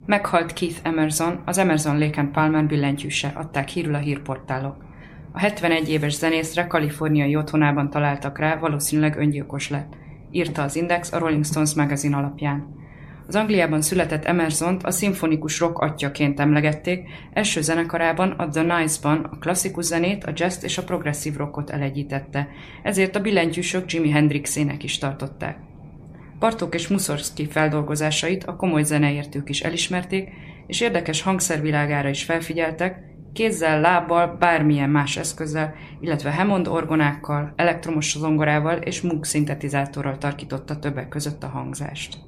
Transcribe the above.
Meghalt Keith Emerson, az Emerson Lake and Palmer billentyűse, adták hírül a hírportálok. A 71 éves zenészre kaliforniai otthonában találtak rá, valószínűleg öngyilkos lett, írta az Index a Rolling Stones magazin alapján. Az Angliában született Emersont a szimfonikus rock atyaként emlegették, első zenekarában, a The Nice-ban a klasszikus zenét, a jazz és a progresszív rockot elegyítette, ezért a billentyűsök Jimi Hendrixének is tartották. Bartók és Mussorgsky feldolgozásait a komoly zeneértők is elismerték, és érdekes hangszervilágára is felfigyeltek, kézzel, lábbal, bármilyen más eszközzel, illetve Hammond orgonákkal, elektromos zongorával és Moog szintetizátorral tarkította többek között a hangzást.